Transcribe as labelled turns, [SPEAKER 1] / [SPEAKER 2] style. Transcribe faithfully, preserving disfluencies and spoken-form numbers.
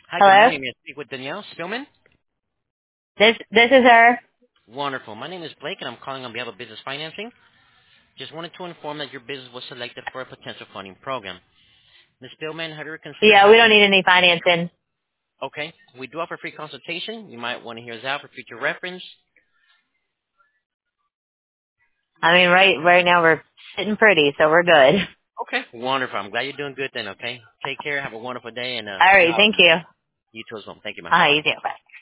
[SPEAKER 1] Hi, good
[SPEAKER 2] Hello?
[SPEAKER 1] morning. May I speak with Danielle Spillman?
[SPEAKER 2] This this is her.
[SPEAKER 1] Wonderful. My name is Blake, and I'm calling on behalf of Business Financing. Just wanted to inform that your business was selected for a potential funding program. Miz Spillman, have you ever considered
[SPEAKER 2] Yeah, we don't
[SPEAKER 1] having...
[SPEAKER 2] need any financing.
[SPEAKER 1] Okay. We do offer free consultation. You might want to hear us out for future reference.
[SPEAKER 2] I mean, right right now we're sitting pretty, so we're good.
[SPEAKER 1] Okay. Wonderful. I'm glad you're doing good then, okay? Take care. Have a wonderful day, and uh,
[SPEAKER 2] All
[SPEAKER 1] happy
[SPEAKER 2] right, thank
[SPEAKER 1] holidays.
[SPEAKER 2] you.
[SPEAKER 1] You too as well. Thank you, ma'am.
[SPEAKER 2] Uh,
[SPEAKER 1] Bye-bye.
[SPEAKER 2] you too. Bye.